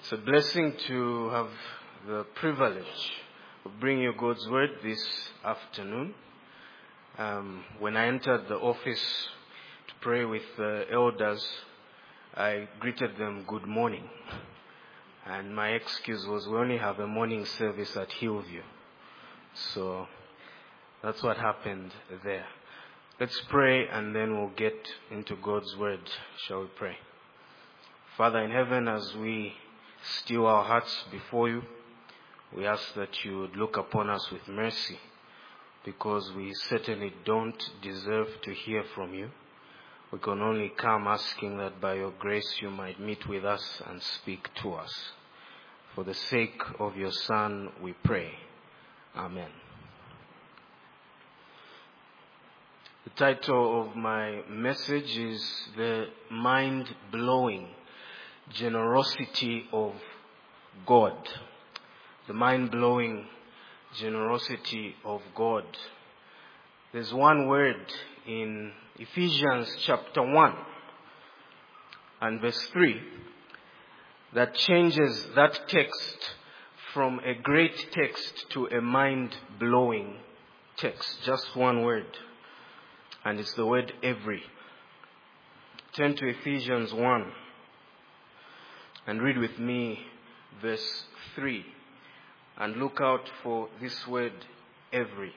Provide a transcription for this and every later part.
It's a blessing to have the privilege of bringing you God's word this afternoon. When I entered the office to pray with the elders, I greeted them good morning. And my excuse was we only have a morning service at Hillview. So that's what happened there. Let's pray and then we'll get into God's word. Shall we pray? Father in heaven, as we still our hearts before you, we ask that you would look upon us with mercy, because we certainly don't deserve to hear from you. We can only come asking that by your grace you might meet with us and speak to us. For the sake of your Son, we pray. Amen. The title of my message is The Mind-Blowing Generosity of God. The mind-blowing generosity of God. There's one word in Ephesians chapter 1 and verse 3 that changes that text from a great text to a mind-blowing text. Just one word. And it's the word every. Turn to Ephesians 1 and read with me verse 3. And look out for this word every.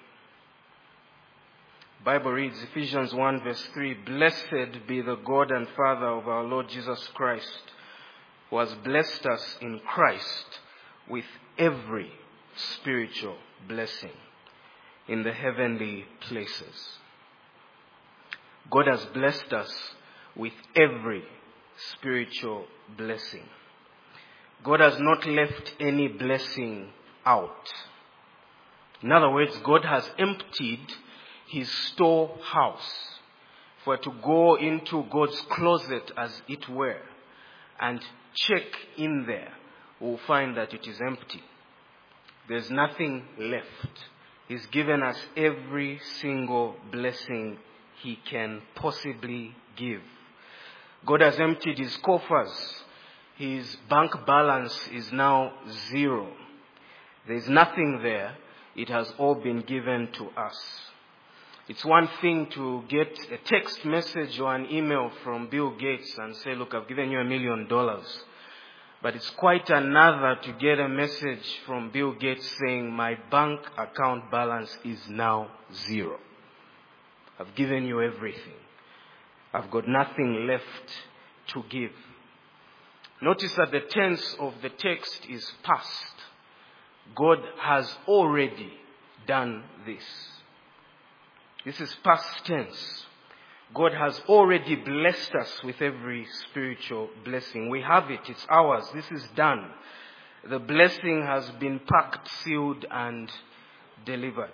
Bible reads Ephesians 1 verse 3. Blessed be the God and Father of our Lord Jesus Christ, who has blessed us in Christ with every spiritual blessing in the heavenly places. God has blessed us with every spiritual blessing. God has not left any blessing out. In other words, God has emptied his storehouse. If we're to go into God's closet, as it were, and check in there, we'll find that it is empty. There's nothing left. He's given us every single blessing he can possibly give. God has emptied his coffers. His bank balance is now 0. There's nothing there. It has all been given to us. It's one thing to get a text message or an email from Bill Gates and say, look, I've given you $1 million. But it's quite another to get a message from Bill Gates saying, my bank account balance is now 0. I've given you everything. I've got nothing left to give. Notice that the tense of the text is past. God has already done this. This is past tense. God has already blessed us with every spiritual blessing. We have it. It's ours. This is done. The blessing has been packed, sealed, and delivered.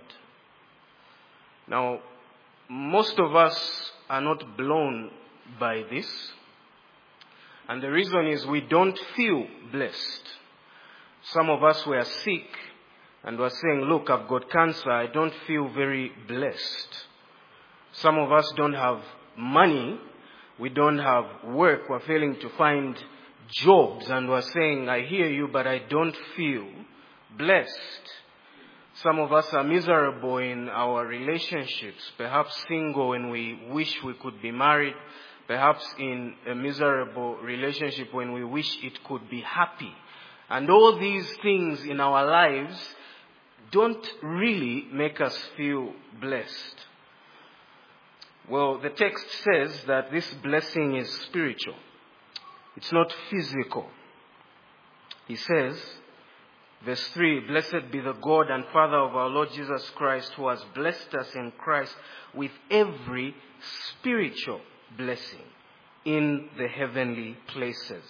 Now, most of us are not blown by this. And the reason is we don't feel blessed. Some of us were sick and were saying, look, I've got cancer. I don't feel very blessed. Some of us don't have money. We don't have work. We're failing to find jobs. And we're saying, I hear you, but I don't feel blessed. Some of us are miserable in our relationships, perhaps single when we wish we could be married, perhaps in a miserable relationship when we wish it could be happy. And all these things in our lives don't really make us feel blessed. Well, the text says that this blessing is spiritual. It's not physical. He says, verse 3, blessed be the God and Father of our Lord Jesus Christ, who has blessed us in Christ with every spiritual blessing in the heavenly places.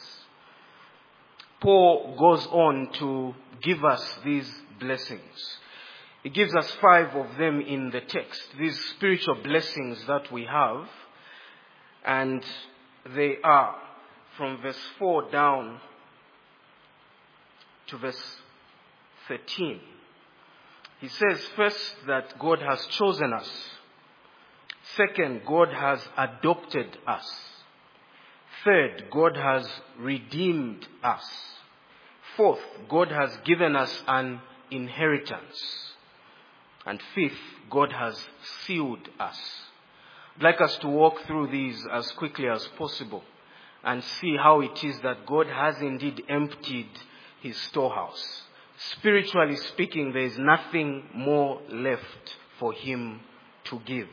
Paul goes on to give us these blessings. He gives us 5 of them in the text, these spiritual blessings that we have. And they are from verse 4 down to verse 13. He says first that God has chosen us. Second, God has adopted us. Third, God has redeemed us. Fourth, God has given us an inheritance. And fifth, God has sealed us. I'd like us to walk through these as quickly as possible and see how it is that God has indeed emptied his storehouse. Spiritually speaking, there is nothing more left for him to give.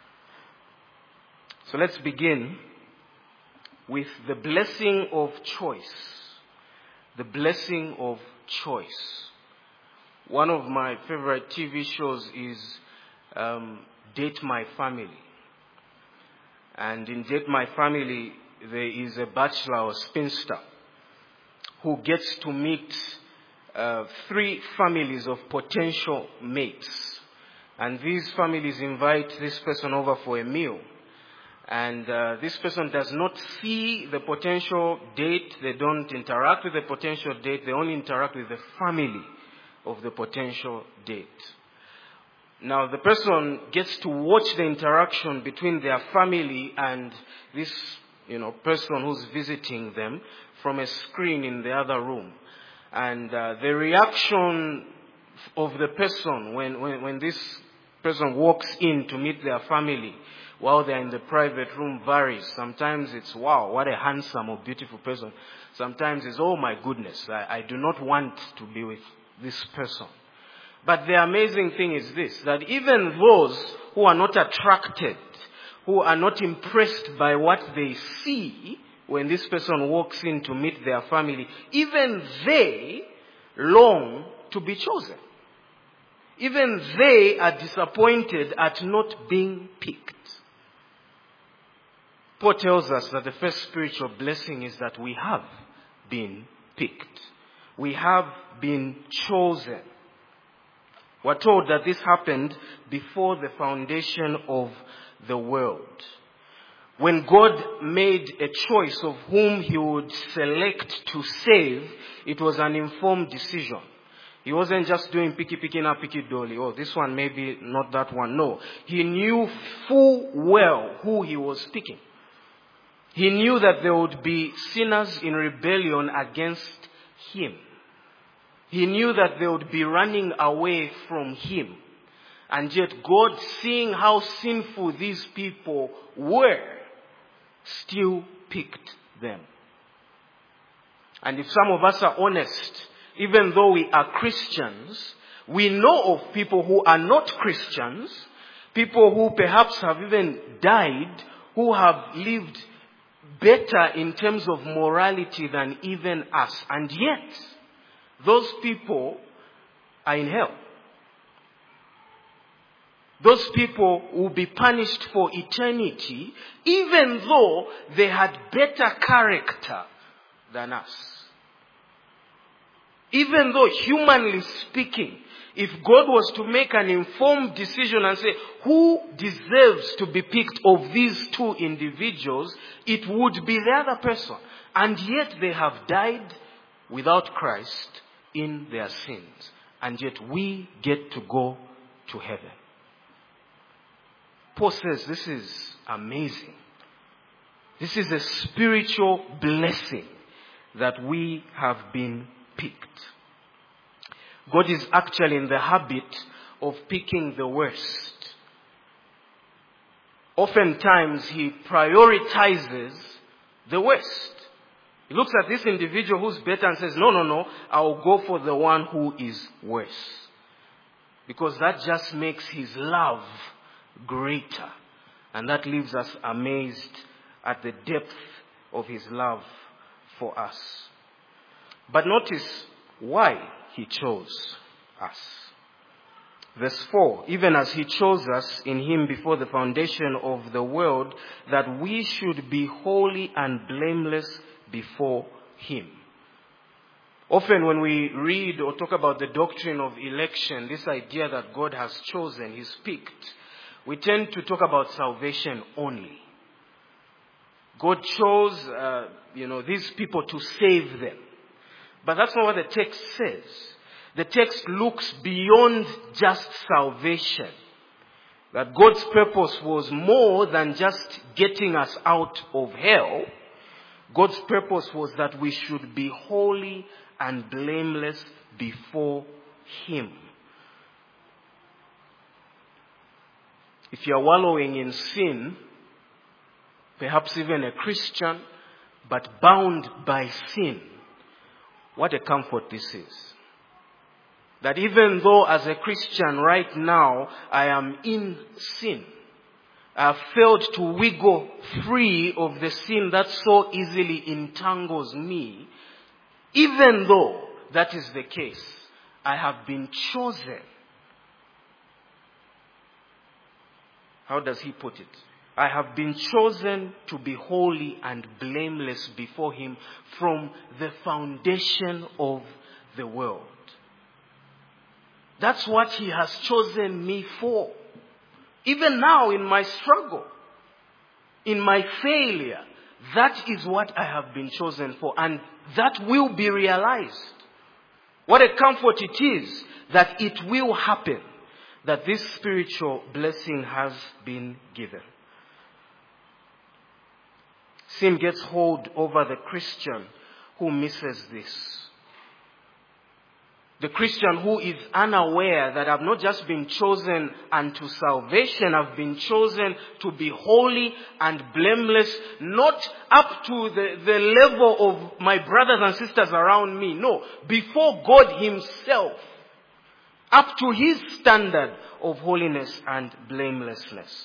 So let's begin with the blessing of choice. The blessing of choice. One of my favorite TV shows is Date My Family. And in Date My Family, there is a bachelor or spinster who gets to meet 3 families of potential mates. And these families invite this person over for a meal. And this person does not see the potential date. They don't interact with the potential date. They only interact with the family of the potential date. Now, the person gets to watch the interaction between their family and this, person who's visiting them from a screen in the other room. And the reaction of the person when this person walks in to meet their family while they're in the private room varies. Sometimes it's, wow, what a handsome or beautiful person. Sometimes it's, oh my goodness, I do not want to be with this person. But the amazing thing is this, that even those who are not attracted, who are not impressed by what they see when this person walks in to meet their family, even they long to be chosen. Even they are disappointed at not being picked. Paul tells us that the first spiritual blessing is that we have been picked. We have been chosen. We're told that this happened before the foundation of the world. When God made a choice of whom he would select to save, it was an informed decision. He wasn't just doing picky now, picky dolly. Oh, this one maybe not that one. No. He knew full well who he was picking. He knew that there would be sinners in rebellion against him. He knew that they would be running away from him. And yet God, seeing how sinful these people were, still picked them. And if some of us are honest, even though we are Christians, we know of people who are not Christians, people who perhaps have even died, who have lived better in terms of morality than even us. And yet, those people are in hell. Those people will be punished for eternity, even though they had better character than us. Even though, humanly speaking, if God was to make an informed decision and say, who deserves to be picked of these 2 individuals, it would be the other person. And yet they have died without Christ in their sins. And yet we get to go to heaven. Paul says this is amazing. This is a spiritual blessing that we have been picked. God is actually in the habit of picking the worst. Oftentimes he prioritizes the worst. He looks at this individual who's better and says, no, I'll go for the one who is worse. Because that just makes his love greater. And that leaves us amazed at the depth of his love for us. But notice why he chose us. Verse 4, even as he chose us in him before the foundation of the world, that we should be holy and blameless before him. Often when we read or talk about the doctrine of election, this idea that God has chosen, he's picked, we tend to talk about salvation only. God chose, these people to save them. But that's not what the text says. The text looks beyond just salvation. That God's purpose was more than just getting us out of hell. God's purpose was that we should be holy and blameless before Him. If you are wallowing in sin, perhaps even a Christian, but bound by sin, what a comfort this is. That even though as a Christian right now I am in sin, I have failed to wiggle free of the sin that so easily entangles me, even though that is the case, I have been chosen. How does he put it? I have been chosen to be holy and blameless before Him from the foundation of the world. That's what He has chosen me for. Even now in my struggle, in my failure, that is what I have been chosen for, and that will be realized. What a comfort it is that it will happen, that this spiritual blessing has been given. Sin gets hold over the Christian who misses this. The Christian who is unaware that I've not just been chosen unto salvation, I've been chosen to be holy and blameless, not up to the level of my brothers and sisters around me. No, before God Himself, up to His standard of holiness and blamelessness.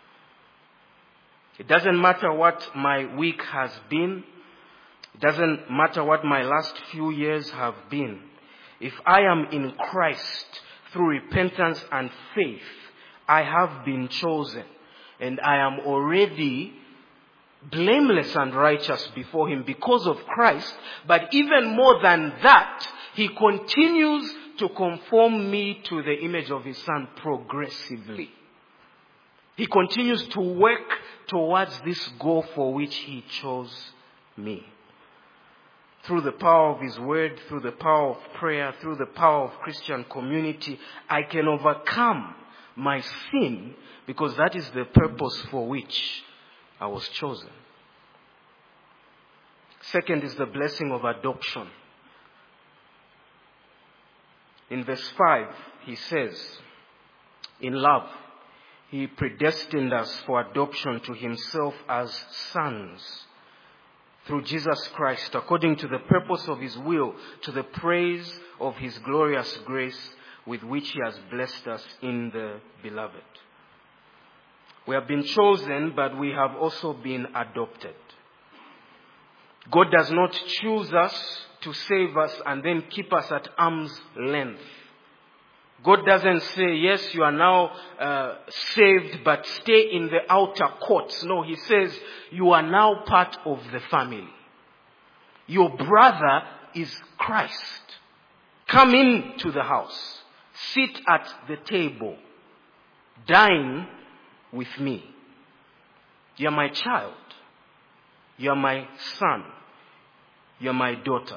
It doesn't matter what my week has been. It doesn't matter what my last few years have been. If I am in Christ through repentance and faith, I have been chosen. And I am already blameless and righteous before Him because of Christ. But even more than that, He continues to conform me to the image of His Son progressively. He continues to work towards this goal for which He chose me. Through the power of His Word, through the power of prayer, through the power of Christian community, I can overcome my sin because that is the purpose for which I was chosen. Second is the blessing of adoption. In verse 5, he says, in love, He predestined us for adoption to Himself as sons through Jesus Christ, according to the purpose of His will, to the praise of His glorious grace with which He has blessed us in the Beloved. We have been chosen, but we have also been adopted. God does not choose us to save us and then keep us at arm's length. God doesn't say, yes, you are now saved, but stay in the outer courts. No, He says, you are now part of the family. Your brother is Christ. Come into the house. Sit at the table. Dine with me. You are my child. You are my son. You are my daughter.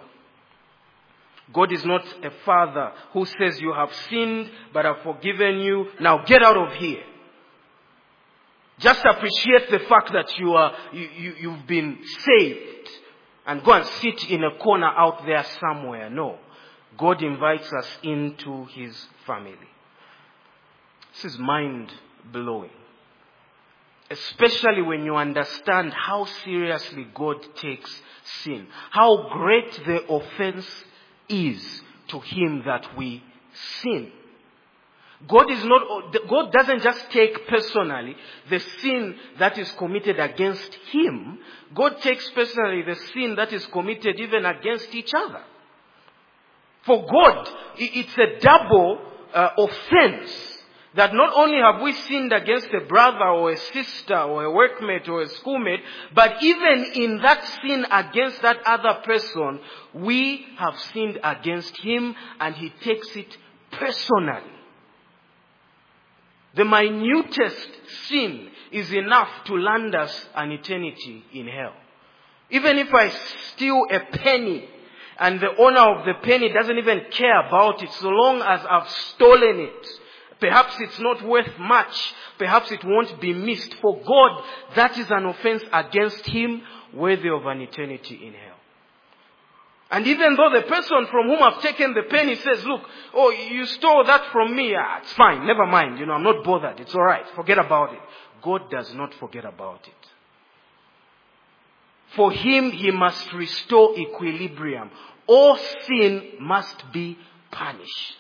God is not a father who says you have sinned, but I've forgiven you. Now get out of here. Just appreciate the fact that you've been saved and go and sit in a corner out there somewhere. No. God invites us into His family. This is mind-blowing. Especially when you understand how seriously God takes sin. How great the offense is to Him that we sin. God doesn't just take personally the sin that is committed against Him. God takes personally the sin that is committed even against each other. For God, it's a double offense. That not only have we sinned against a brother or a sister or a workmate or a schoolmate, but even in that sin against that other person, we have sinned against Him and He takes it personally. The minutest sin is enough to land us an eternity in hell. Even if I steal a penny and the owner of the penny doesn't even care about it, so long as I've stolen it, perhaps it's not worth much. Perhaps it won't be missed. For God, that is an offense against Him, worthy of an eternity in hell. And even though the person from whom I've taken the penny says, look, oh, you stole that from me. It's fine. Never mind. I'm not bothered. It's all right. Forget about it. God does not forget about it. For him, he must restore equilibrium. All sin must be punished.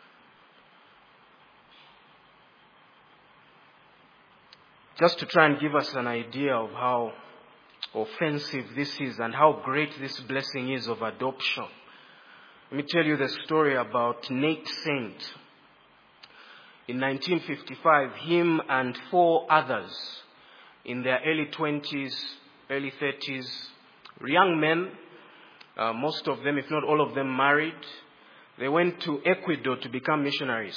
Just to try and give us an idea of how offensive this is and how great this blessing is of adoption. Let me tell you the story about Nate Saint. In 1955, him and 4 others in their early 20s, early 30s, young men, most of them, if not all of them, married, they went to Ecuador to become missionaries.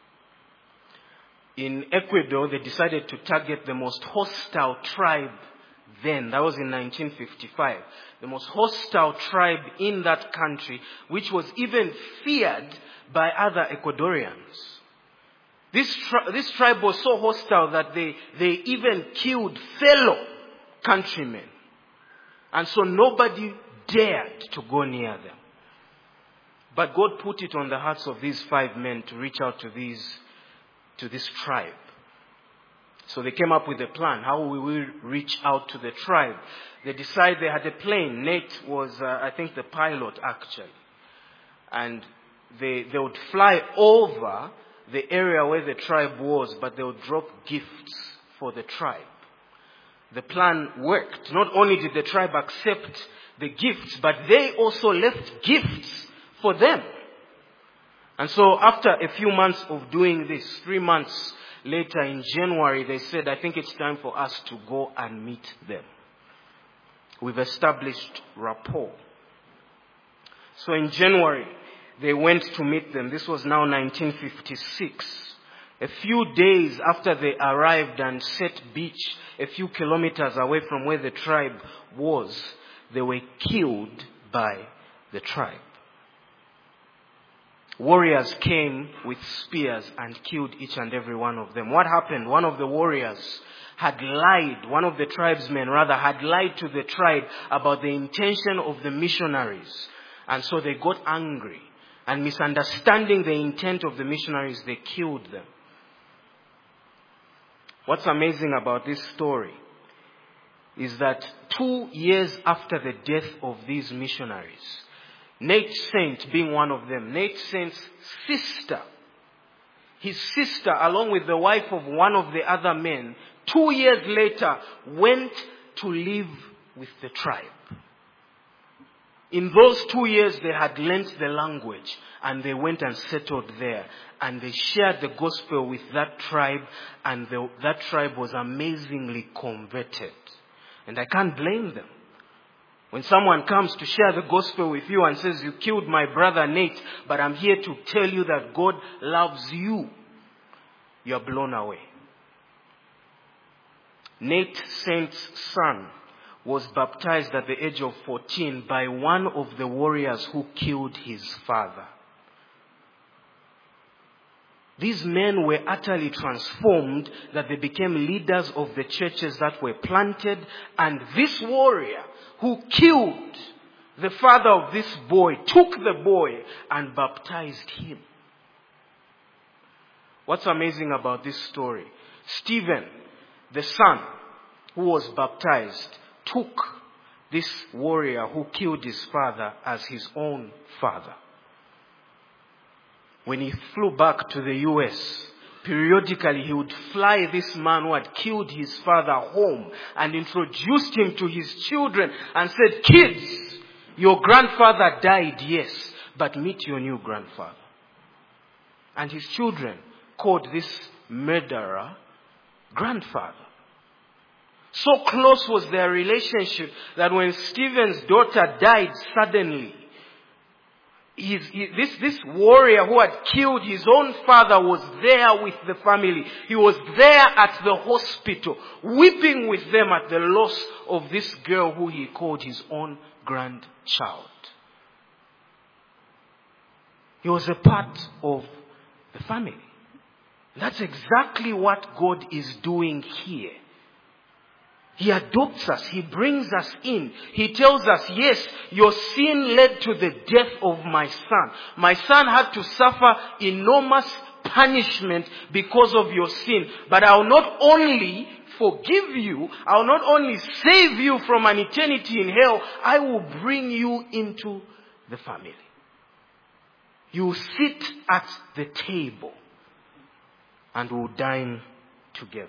In Ecuador, they decided to target the most hostile tribe then. That was in 1955. The most hostile tribe in that country, which was even feared by other Ecuadorians. This tribe was so hostile that they even killed fellow countrymen. And so nobody dared to go near them. But God put it on the hearts of these 5 men to reach out to this tribe. So they came up with a plan. How will we reach out to the tribe? They decided they had a plane. Nate was, I think, the pilot actually. And they would fly over the area where the tribe was, but they would drop gifts for the tribe. The plan worked. Not only did the tribe accept the gifts, but they also left gifts for them. And so after a few months of doing this, 3 months later in January, they said, I think it's time for us to go and meet them. We've established rapport. So in January, they went to meet them. This was now 1956. A few days after they arrived and set beach a few kilometers away from where the tribe was, they were killed by the tribe. Warriors came with spears and killed each and every one of them. What happened? One of the warriors had lied, one of the tribesmen rather, had lied to the tribe about the intention of the missionaries. And so they got angry. And misunderstanding the intent of the missionaries, they killed them. What's amazing about this story is that 2 years after the death of these missionaries, Nate Saint being one of them, Nate Saint's sister, his sister along with the wife of one of the other men, 2 years later went to live with the tribe. In those 2 years they had learnt the language and they went and settled there and they shared the gospel with that tribe, and that tribe was amazingly converted. And I can't blame them. When someone comes to share the gospel with you and says, you killed my brother Nate, but I'm here to tell you that God loves you, you're blown away. Nate Saint's son was baptized at the age of 14 by one of the warriors who killed his father. These men were utterly transformed that they became leaders of the churches that were planted, and this warrior who killed the father of this boy took the boy and baptized him. What's amazing about this story? Stephen, the son who was baptized, took this warrior who killed his father as his own father. When he flew back to the US, periodically he would fly this man who had killed his father home and introduced him to his children and said, kids, your grandfather died, yes, but meet your new grandfather. And his children called this murderer grandfather. So close was their relationship that when Stephen's daughter died suddenly, this warrior who had killed his own father was there with the family. He was there at the hospital, weeping with them at the loss of this girl who he called his own grandchild. He was a part of the family. That's exactly what God is doing here. He adopts us. He brings us in. He tells us, yes, your sin led to the death of my son. My son had to suffer enormous punishment because of your sin. But I'll not only forgive you, I'll not only save you from an eternity in hell, I will bring you into the family. You sit at the table and we'll dine together.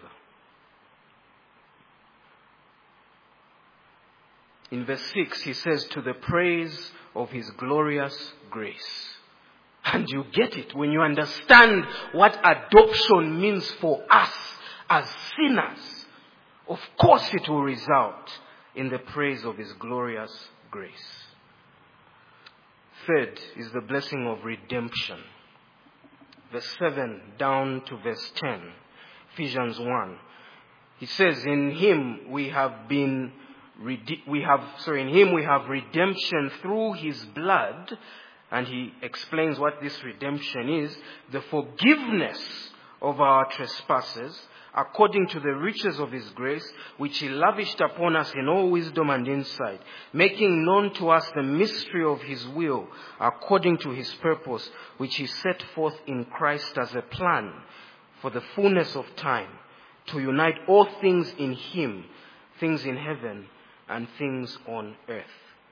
In verse 6, he says, to the praise of his glorious grace. And you get it when you understand what adoption means for us as sinners. Of course it will result in the praise of his glorious grace. Third is the blessing of redemption. Verse 7 down to verse 10. Ephesians 1. He says, in him we have redemption through his blood. And he explains what this redemption is. The forgiveness of our trespasses, according to the riches of his grace, which he lavished upon us in all wisdom and insight, making known to us the mystery of his will, according to his purpose, which he set forth in Christ as a plan for the fullness of time, to unite all things in him, things in heaven and things on earth.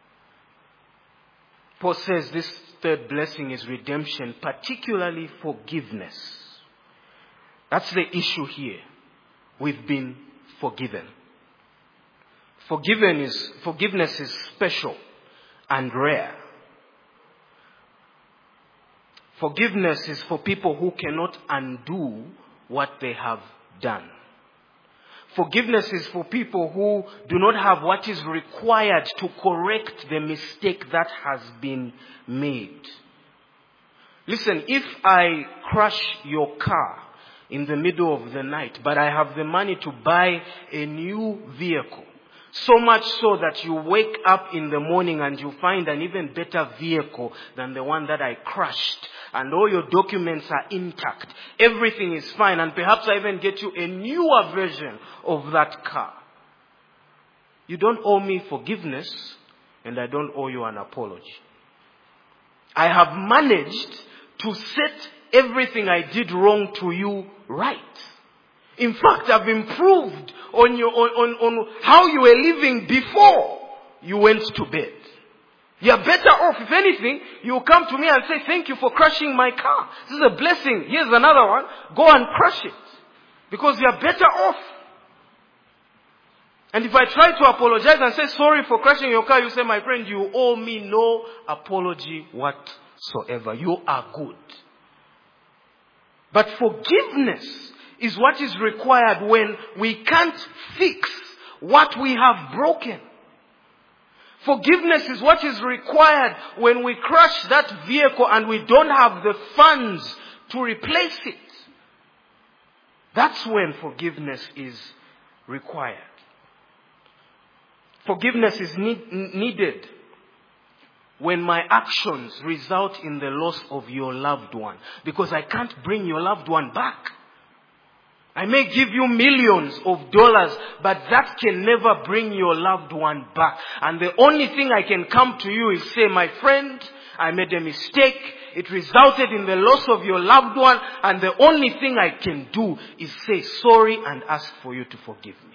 Paul says this third blessing is redemption, particularly forgiveness. That's the issue here. We've been forgiven. Forgiveness is special and rare. Forgiveness is for people who cannot undo what they have done. Forgiveness is for people who do not have what is required to correct the mistake that has been made. Listen, if I crash your car in the middle of the night, but I have the money to buy a new vehicle, so much so that you wake up in the morning and you find an even better vehicle than the one that I crashed, and all your documents are intact, everything is fine, and perhaps I even get you a newer version of that car. You don't owe me forgiveness, and I don't owe you an apology. I have managed to set everything I did wrong to you right. In fact, I've improved on how you were living before you went to bed. You're better off. If anything, you come to me and say, thank you for crashing my car. This is a blessing. Here's another one. Go and crash it. Because you're better off. And if I try to apologize and say sorry for crashing your car, you say, my friend, you owe me no apology whatsoever. You are good. But forgiveness is what is required when we can't fix what we have broken. Forgiveness is what is required when we crash that vehicle and we don't have the funds to replace it. That's when forgiveness is required. Forgiveness is needed when my actions result in the loss of your loved one. Because I can't bring your loved one back. I may give you millions of dollars, but that can never bring your loved one back. And the only thing I can come to you is say, my friend, I made a mistake. It resulted in the loss of your loved one. And the only thing I can do is say sorry and ask for you to forgive me.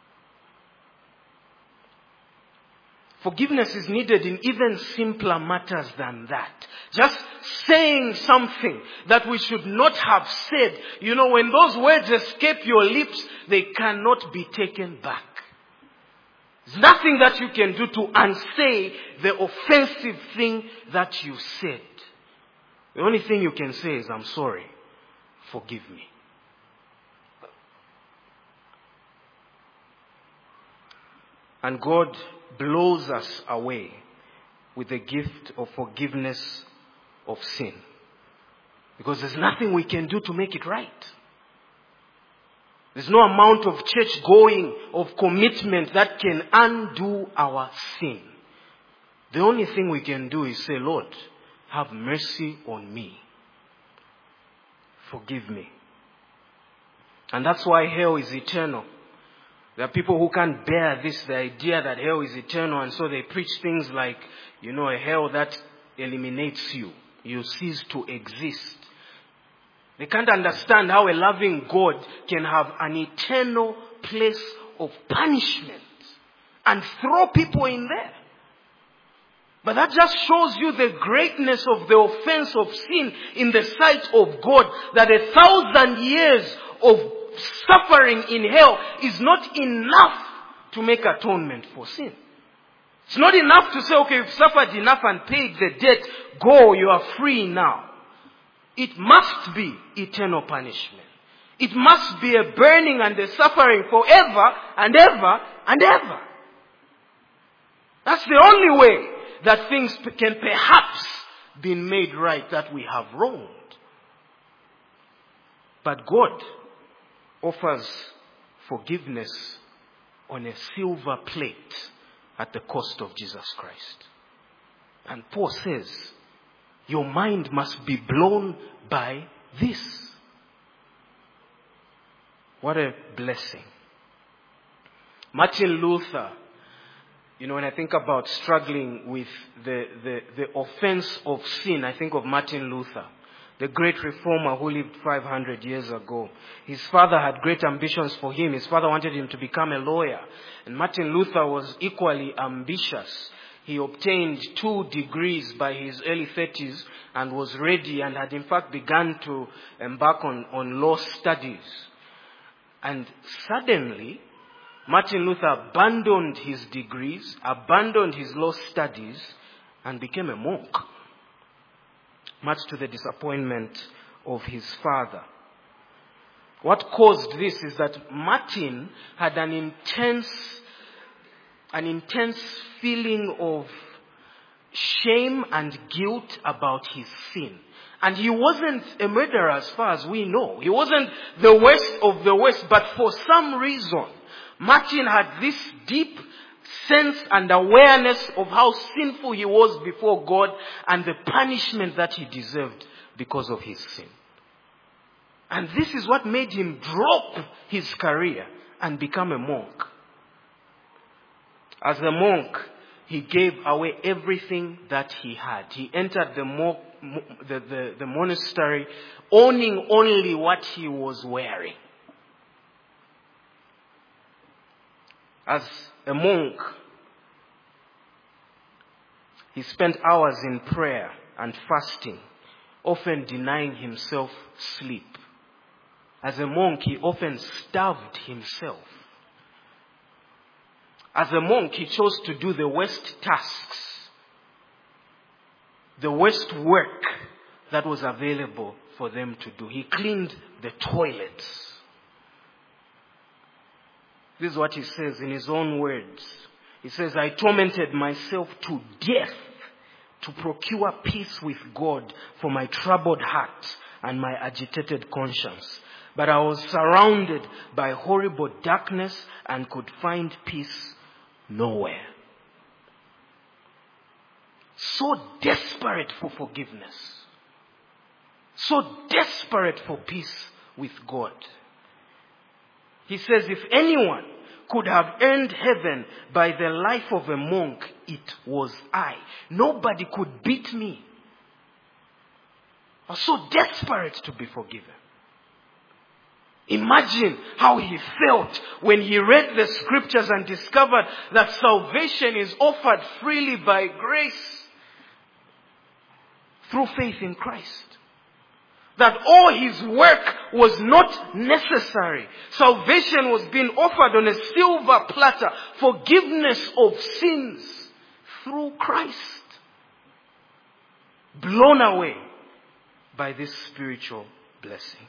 Forgiveness is needed in even simpler matters than that. Just saying something that we should not have said. You know, when those words escape your lips, they cannot be taken back. There's nothing that you can do to unsay the offensive thing that you said. The only thing you can say is, I'm sorry. Forgive me. And God blows us away with the gift of forgiveness of sin. Because there's nothing we can do to make it right. There's no amount of church going, of commitment that can undo our sin. The only thing we can do is say, Lord, have mercy on me. Forgive me. And that's why hell is eternal. There are people who can't bear this, the idea that hell is eternal, and so they preach things like, a hell that eliminates you. You cease to exist. They can't understand how a loving God can have an eternal place of punishment and throw people in there. But that just shows you the greatness of the offense of sin in the sight of God, that 1,000 years of suffering in hell is not enough to make atonement for sin. It's not enough to say, okay, you've suffered enough and paid the debt, go, you are free now. It must be eternal punishment. It must be a burning and a suffering forever and ever and ever. That's the only way that things can perhaps be made right, that we have wronged. But God offers forgiveness on a silver plate at the cost of Jesus Christ. And Paul says, your mind must be blown by this. What a blessing. Martin Luther, when I think about struggling with the offense of sin, I think of Martin Luther, the great reformer who lived 500 years ago. His father had great ambitions for him. His father wanted him to become a lawyer. And Martin Luther was equally ambitious. He obtained 2 degrees by his early 30s and was ready and had in fact begun to embark on law studies. And suddenly, Martin Luther abandoned his degrees, abandoned his law studies, and became a monk, much to the disappointment of his father. What caused this is that Martin had an intense feeling of shame and guilt about his sin. And he wasn't a murderer as far as we know. He wasn't the worst of the worst, but for some reason, Martin had this deep sense and awareness of how sinful he was before God and the punishment that he deserved because of his sin. And this is what made him drop his career and become a monk. As a monk, he gave away everything that he had. He entered the monastery owning only what he was wearing. As a monk, he spent hours in prayer and fasting, often denying himself sleep. As a monk, he often starved himself. As a monk, he chose to do the worst tasks, the worst work that was available for them to do. He cleaned the toilets. This is what he says in his own words. He says, I tormented myself to death to procure peace with God for my troubled heart and my agitated conscience. But I was surrounded by horrible darkness and could find peace nowhere. So desperate for forgiveness. So desperate for peace with God. He says, if anyone could have earned heaven by the life of a monk, it was I. Nobody could beat me. I was so desperate to be forgiven. Imagine how he felt when he read the scriptures and discovered that salvation is offered freely by grace through faith in Christ. That all his work was not necessary. Salvation was being offered on a silver platter. Forgiveness of sins through Christ. Blown away by this spiritual blessing.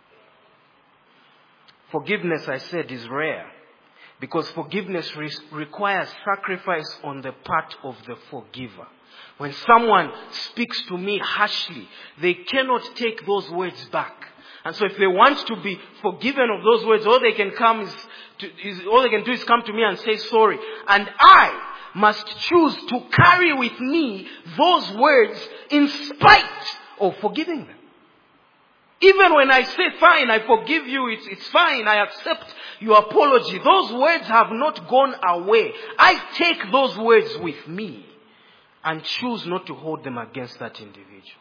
Forgiveness, I said, is rare. Because forgiveness requires sacrifice on the part of the forgiver. When someone speaks to me harshly, they cannot take those words back. And so if they want to be forgiven of those words, all they can do is come to me and say sorry. And I must choose to carry with me those words in spite of forgiving them. Even when I say, fine, I forgive you, it's fine, I accept your apology, those words have not gone away. I take those words with me and choose not to hold them against that individual.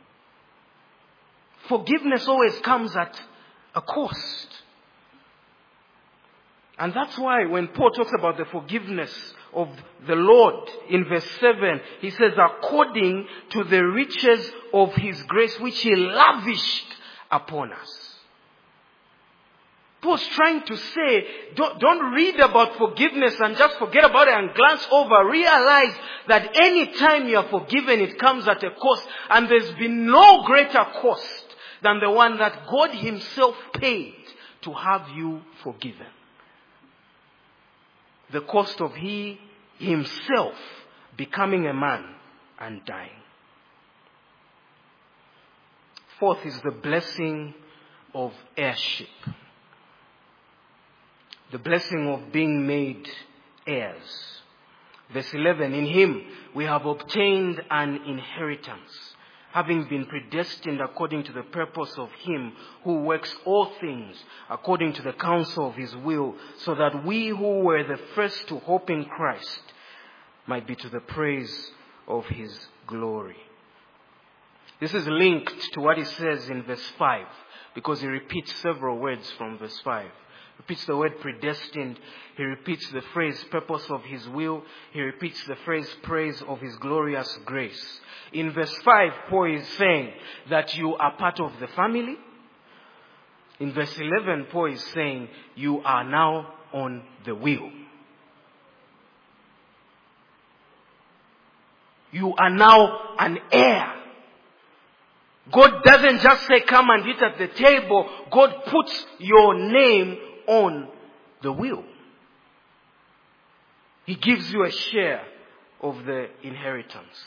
Forgiveness always comes at a cost. And that's why when Paul talks about the forgiveness of the Lord in verse 7, he says, according to the riches of his grace which he lavished upon us. Paul's trying to say, don't read about forgiveness and just forget about it and glance over. Realize that any time you are forgiven, it comes at a cost. And there's been no greater cost than the one that God himself paid to have you forgiven. The cost of he himself becoming a man and dying. Fourth is the blessing of heirship. The blessing of being made heirs. Verse 11, in him we have obtained an inheritance, having been predestined according to the purpose of him who works all things according to the counsel of his will, so that we who were the first to hope in Christ might be to the praise of his glory. This is linked to what he says in verse 5, because he repeats several words from verse 5. He repeats the word predestined. He repeats the phrase purpose of his will. He repeats the phrase praise of his glorious grace. In verse 5, Paul is saying that you are part of the family. In verse 11, Paul is saying you are now on the wheel. You are now an heir. God doesn't just say come and eat at the table. God puts your name on the wheel. He gives you a share of the inheritance.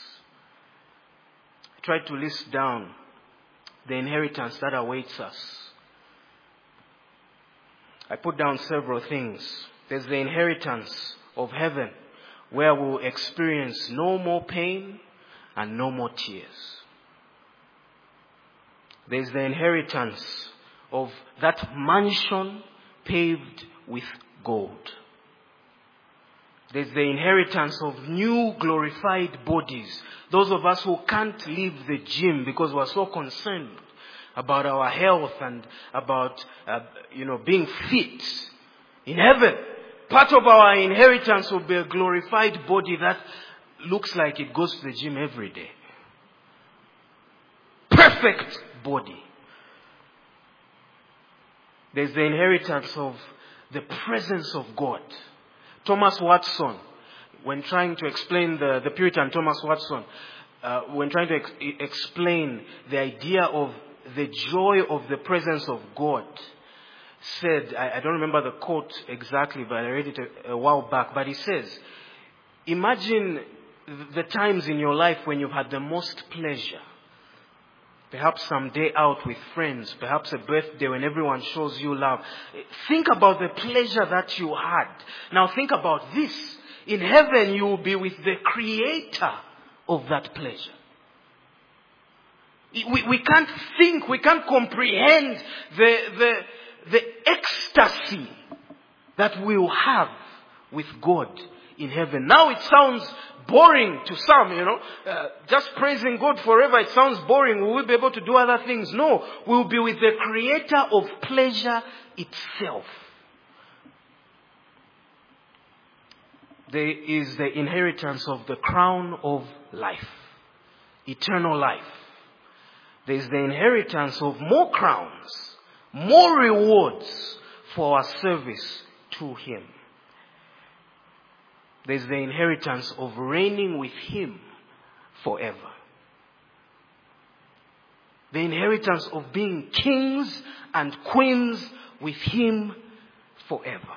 I tried to list down the inheritance that awaits us. I put down several things. There's the inheritance of heaven, where we'll experience no more pain and no more tears. There's the inheritance of that mansion paved with gold. There's the inheritance of new glorified bodies. Those of us who can't leave the gym because we're so concerned about our health and about being fit. In heaven, part of our inheritance will be a glorified body that looks like it goes to the gym every day. Perfect body. There's the inheritance of the presence of God. Thomas Watson, when trying to explain the Puritan Thomas Watson, when trying to explain the idea of the joy of the presence of God, said, I don't remember the quote exactly, but I read it a while back, but he says, imagine the times in your life when you've had the most pleasure. Perhaps some day out with friends. Perhaps a birthday when everyone shows you love. Think about the pleasure that you had. Now think about this. In heaven you will be with the creator of that pleasure. We can't think, we can't comprehend the ecstasy that we will have with God in heaven. Now it sounds boring to some, just praising God forever, it sounds boring. Will we be able to do other things? No. We'll be with the creator of pleasure itself. There is the inheritance of the crown of life. Eternal life. There is the inheritance of more crowns, more rewards for our service to him. There's the inheritance of reigning with him forever. The inheritance of being kings and queens with him forever.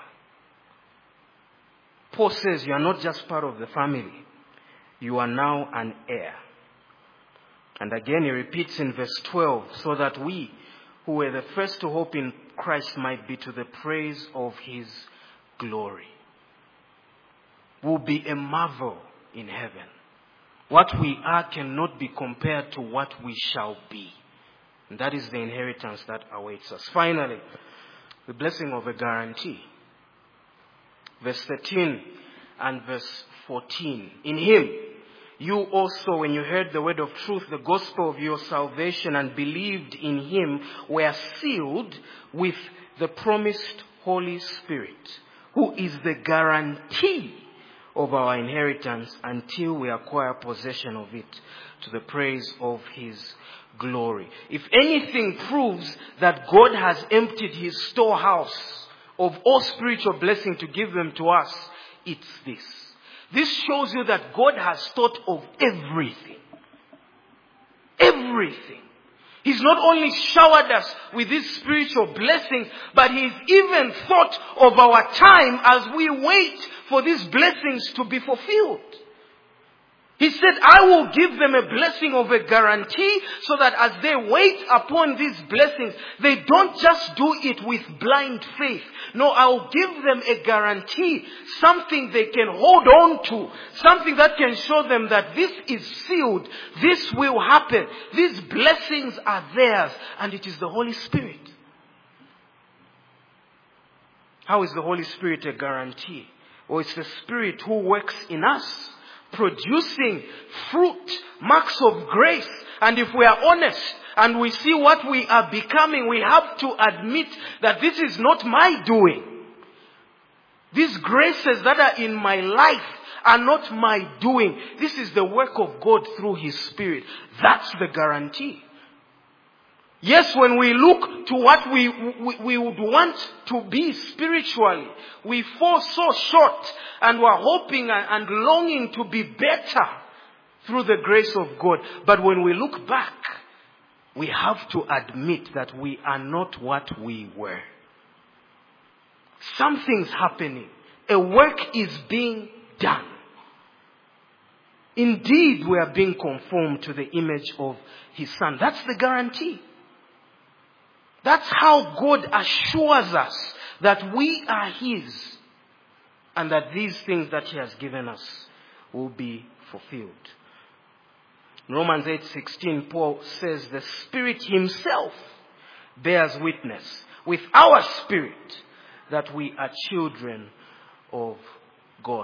Paul says you are not just part of the family. You are now an heir. And again he repeats in verse 12, so that we who were the first to hope in Christ might be to the praise of his glory. Will be a marvel in heaven. What we are cannot be compared to what we shall be And that is the inheritance that awaits us. Finally, the blessing of a guarantee. Verse 13 and verse 14. In him, you also, when you heard the word of truth, the gospel of your salvation, and believed in him, were sealed with the promised Holy Spirit, who is the guarantee of our inheritance until we acquire possession of it, to the praise of his glory. If anything proves that God has emptied his storehouse of all spiritual blessing to give them to us, it's this. This shows you that God has thought of everything. Everything. He's not only showered us with these spiritual blessings, but He's even thought of our time as we wait for these blessings to be fulfilled. He said, I will give them a blessing of a guarantee, so that as they wait upon these blessings, they don't just do it with blind faith. No, I will give them a guarantee, something they can hold on to, something that can show them that this is sealed, this will happen, these blessings are theirs, and it is the Holy Spirit. How is the Holy Spirit a guarantee? Well, it's the Spirit who works in us, producing fruit, marks of grace. And if we are honest and we see what we are becoming, we have to admit that this is not my doing. These graces that are in my life are not my doing. This is the work of God through His Spirit. That's the guarantee. Yes, when we look to what we would want to be spiritually, we fall so short, and we're hoping and longing to be better through the grace of God. But when we look back, we have to admit that we are not what we were. Something's happening. A work is being done. Indeed, we are being conformed to the image of His Son. That's the guarantee. That's how God assures us that we are His, and that these things that He has given us will be fulfilled. In Romans 8:16, Paul says, the Spirit Himself bears witness with our spirit that we are children of God.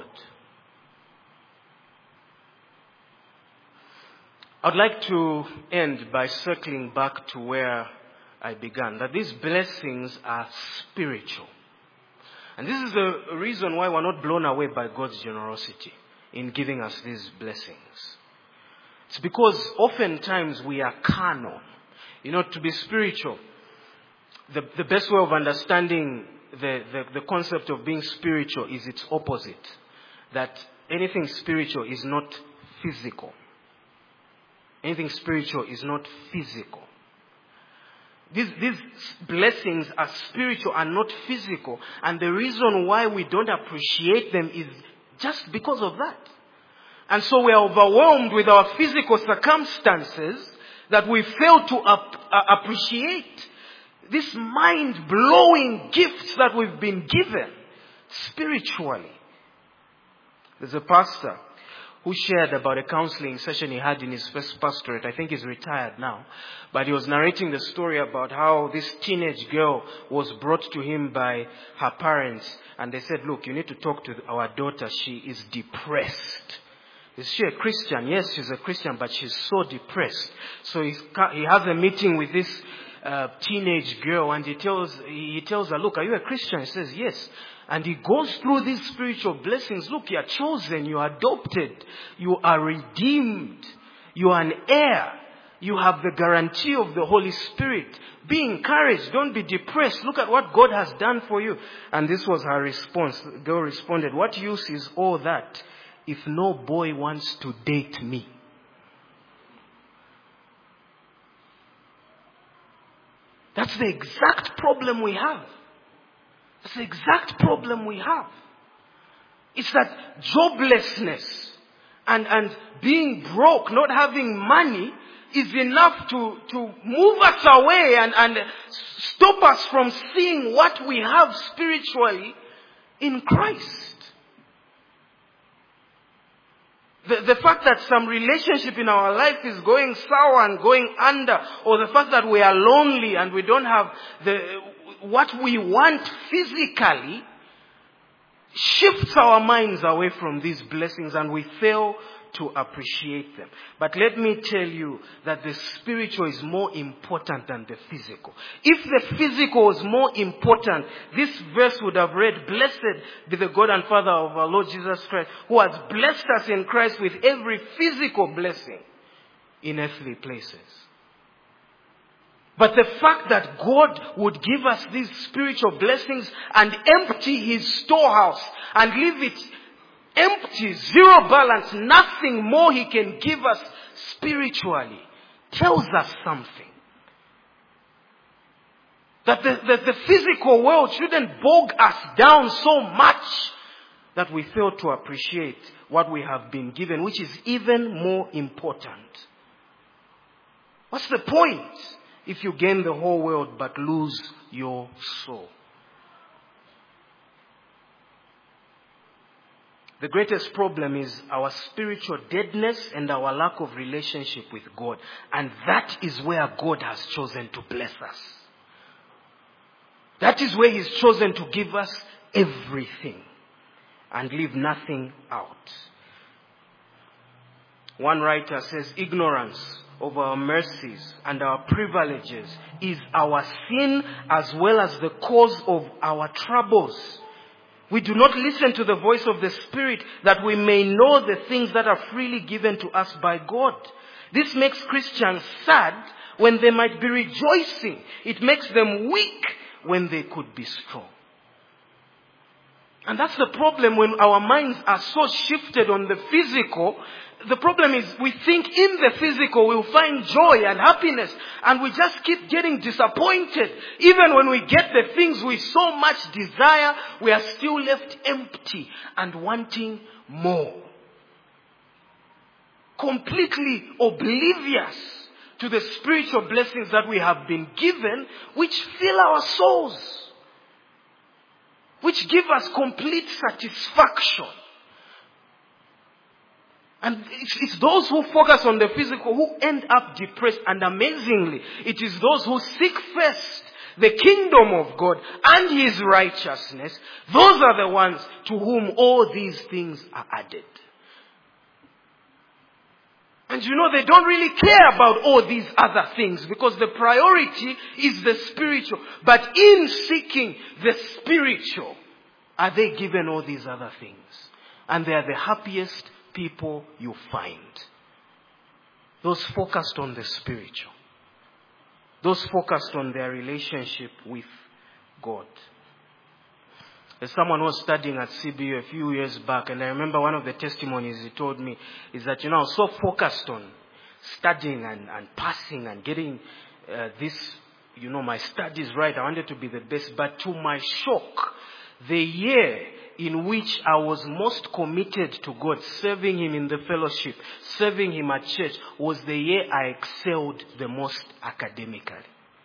I'd like to end by circling back to where I began, that these blessings are spiritual. And this is the reason why we're not blown away by God's generosity in giving us these blessings. It's because oftentimes we are carnal. You know, to be spiritual, the best way of understanding the concept of being spiritual is its opposite. That anything spiritual is not physical. Anything spiritual is not physical. These blessings are spiritual and not physical. And the reason why we don't appreciate them is just because of that. And so we are overwhelmed with our physical circumstances that we fail to appreciate these mind-blowing gifts that we've been given spiritually. There's a pastor who shared about a counseling session he had in his first pastorate. I think he's retired now. But he was narrating the story about how this teenage girl was brought to him by her parents. And they said, look, you need to talk to our daughter. She is depressed. Is she a Christian? Yes, she's a Christian, but she's so depressed. So he has a meeting with this teenage girl, and he tells her, look, are you a Christian? She says, yes. And he goes through these spiritual blessings. Look, you are chosen, you are adopted, you are redeemed, you are an heir, you have the guarantee of the Holy Spirit. Be encouraged, don't be depressed. Look at what God has done for you. And this was her response. The girl responded, what use is all that if no boy wants to date me? That's the exact problem we have. That's the exact problem we have. It's that joblessness and being broke, not having money, is enough to move us away and stop us from seeing what we have spiritually in Christ. The fact that some relationship in our life is going sour and going under, or the fact that we are lonely and we don't have what we want physically, shifts our minds away from these blessings and we fail to appreciate them. But let me tell you that the spiritual is more important than the physical. If the physical was more important, this verse would have read, "Blessed be the God and Father of our Lord Jesus Christ, who has blessed us in Christ with every physical blessing in earthly places." But the fact that God would give us these spiritual blessings and empty His storehouse and leave it empty, zero balance, nothing more He can give us spiritually, tells us something. That the physical world shouldn't bog us down so much that we fail to appreciate what we have been given, which is even more important. What's the point if you gain the whole world but lose your soul? The greatest problem is our spiritual deadness and our lack of relationship with God. And that is where God has chosen to bless us. That is where He's chosen to give us everything and leave nothing out. One writer says, "Ignorance of our mercies and our privileges is our sin as well as the cause of our troubles. We do not listen to the voice of the Spirit that we may know the things that are freely given to us by God. This makes Christians sad when they might be rejoicing. It makes them weak when they could be strong." And that's the problem when our minds are so shifted on the physical. The problem is we think in the physical we'll find joy and happiness, and we just keep getting disappointed. Even when we get the things we so much desire, we are still left empty and wanting more. Completely oblivious to the spiritual blessings that we have been given, which fill our souls, which give us complete satisfaction. And it's those who focus on the physical who end up depressed. And amazingly, it is those who seek first the kingdom of God and His righteousness. Those are the ones to whom all these things are added. And they don't really care about all these other things because the priority is the spiritual. But in seeking the spiritual, are they given all these other things? And they are the happiest people you find. Those focused on the spiritual. Those focused on their relationship with God. As someone was studying at CBU a few years back, and I remember one of the testimonies he told me is that, I was so focused on studying and passing and getting my studies right. I wanted to be the best. But to my shock, the year in which I was most committed to God, serving Him in the fellowship, serving Him at church, was the year I excelled the most academically.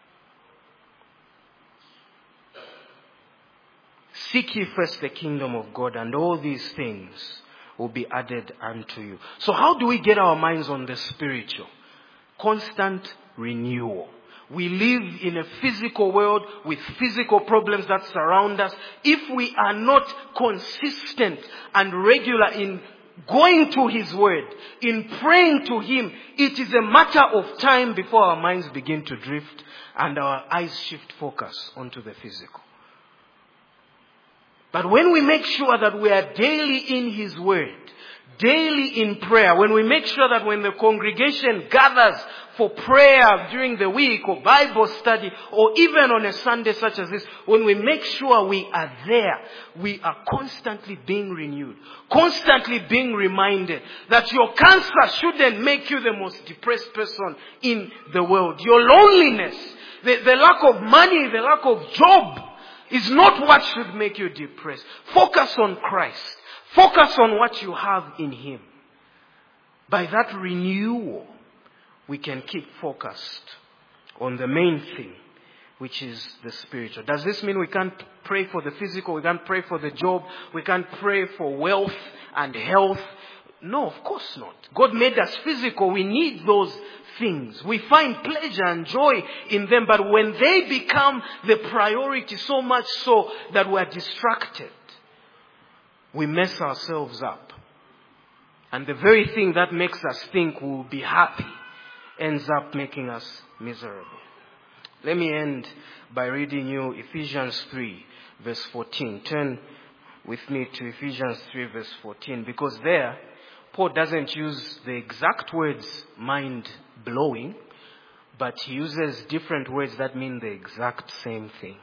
Seek ye first the kingdom of God, and all these things will be added unto you. So how do we get our minds on the spiritual? Constant renewal. We live in a physical world with physical problems that surround us. If we are not consistent and regular in going to His Word, in praying to Him, it is a matter of time before our minds begin to drift and our eyes shift focus onto the physical. But when we make sure that we are daily in His Word, daily in prayer, when we make sure that when the congregation gathers for prayer during the week or Bible study or even on a Sunday such as this, when we make sure we are there, we are constantly being renewed, constantly being reminded that your cancer shouldn't make you the most depressed person in the world. Your loneliness, the lack of money, the lack of job is not what should make you depressed. Focus on Christ. Focus on what you have in Him. By that renewal, we can keep focused on the main thing, which is the spiritual. Does this mean we can't pray for the physical? We can't pray for the job? We can't pray for wealth and health? No, of course not. God made us physical. We need those things. We find pleasure and joy in them. But when they become the priority, so much so that we're distracted, we mess ourselves up. And the very thing that makes us think we'll be happy ends up making us miserable. Let me end by reading you Ephesians 3 verse 14. Turn with me to Ephesians 3 verse 14, because there Paul doesn't use the exact words mind-blowing, but he uses different words that mean the exact same thing.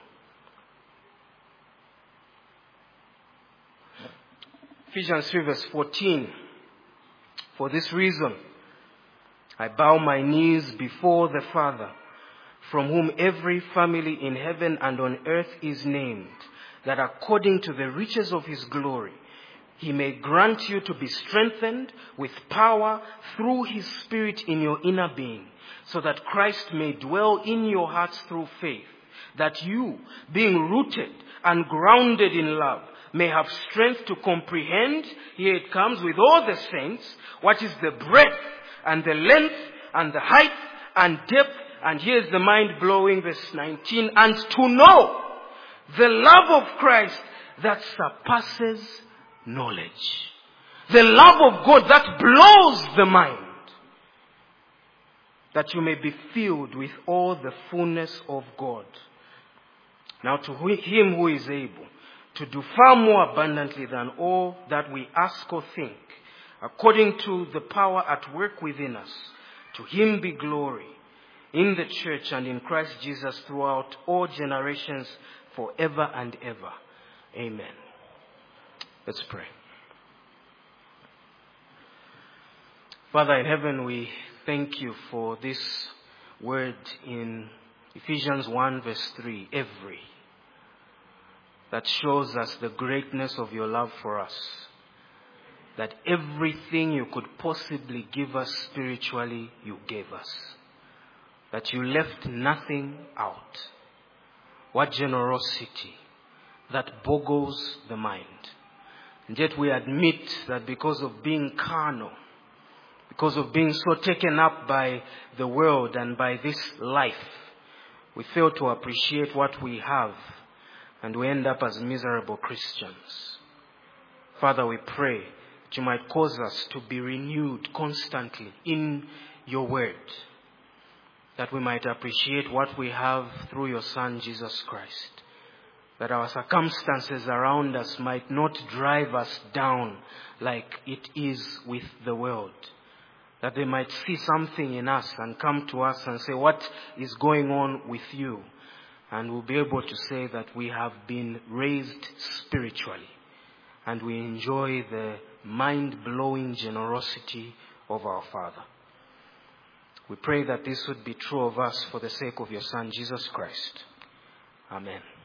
Ephesians 3 verse 14. For this reason, I bow my knees before the Father, from whom every family in heaven and on earth is named, that according to the riches of his glory, he may grant you to be strengthened with power through his Spirit in your inner being, so that Christ may dwell in your hearts through faith, that you, being rooted and grounded in love, may have strength to comprehend, here it comes, with all the saints, what is the breadth and the length and the height and depth, and here's the mind-blowing verse 19, and to know the love of Christ that surpasses knowledge. The love of God that blows the mind, that you may be filled with all the fullness of God. Now to him who is able to do far more abundantly than all that we ask or think, according to the power at work within us, to him be glory in the church and in Christ Jesus throughout all generations, forever and ever. Amen. Let's pray. Father in heaven, we thank you for this word in Ephesians 1 verse 3, every, that shows us the greatness of your love for us. That everything you could possibly give us spiritually, you gave us. That you left nothing out. What generosity that boggles the mind. And yet we admit that because of being carnal, because of being so taken up by the world and by this life, we fail to appreciate what we have, and we end up as miserable Christians. Father, we pray that you might cause us to be renewed constantly in your word, that we might appreciate what we have through your Son, Jesus Christ, that our circumstances around us might not drive us down like it is with the world, that they might see something in us and come to us and say, what is going on with you? And we'll be able to say that we have been raised spiritually and we enjoy the mind-blowing generosity of our Father. We pray that this would be true of us for the sake of your Son, Jesus Christ. Amen.